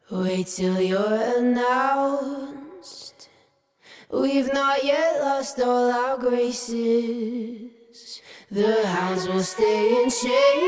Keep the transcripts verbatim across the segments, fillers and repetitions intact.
Wait till you're announced. We've not yet lost all our graces. The hounds will stay in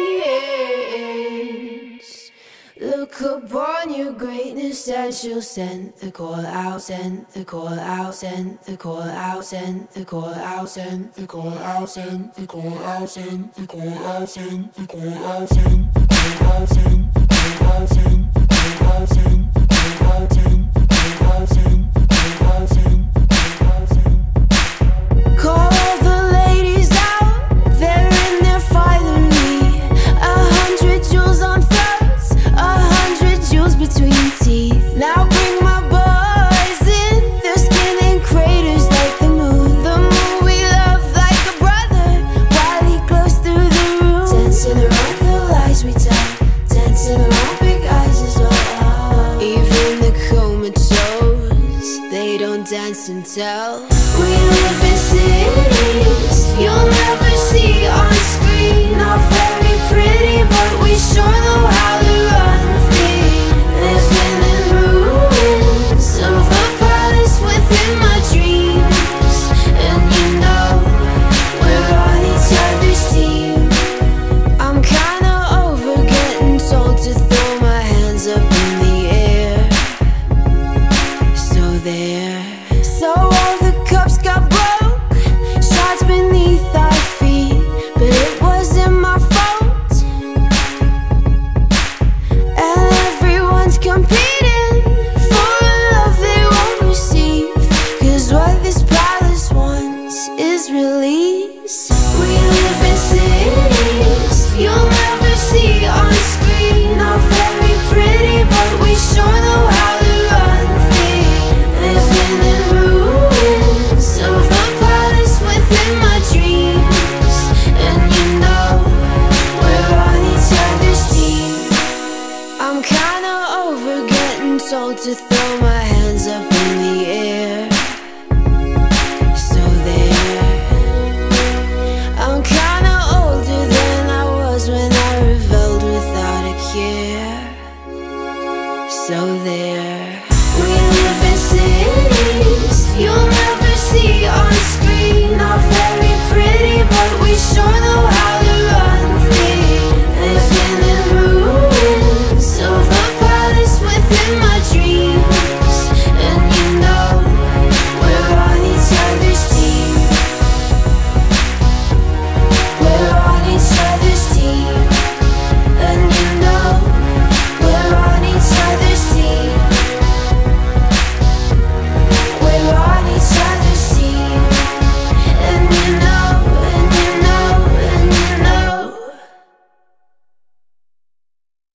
chains. Look upon your greatness and she'll send the call out, send the call out, send the call out, send the call out, send the call out, send the call out, send the call out, send the call out, send the call out, send the call out, send the call out, send the call out, send the call out, send the call out, send the call out, send. Call the ladies out, they're in their finery. A hundred jewels on throats, a hundred jewels between teeth. Now bring my boys in, their skin in craters like the moon. The moon we love like a brother, while he glows through the room. Dancing around the lies we tell, dancing around big eyes as well. Even the comatose, they don't dance and tell. We live in cities you'll never see on screen. Not very pretty, but we sure know how to run free. Living in ruins of a palace within my dreams. And you know, we're on each other's team. I'm kinda over getting told to throw my hands up in the air. So there. So all the cups got broke, shards beneath our feet, but it wasn't my fault. And everyone's competing for a love they won't receive, 'cause what this palace wants is release. We live in cities you'll never see on screen. Not very pretty, but we sure know how to run free. Living in ruins of a palace within my dreams. And you know, we're on each other's team. I'm kinda over getting told to throw my hands up in the air. So there. I'm kinda older than I was when I rebelled without a care. So there. We live in cities you'll never see on screen. Not very pretty, but we sure know how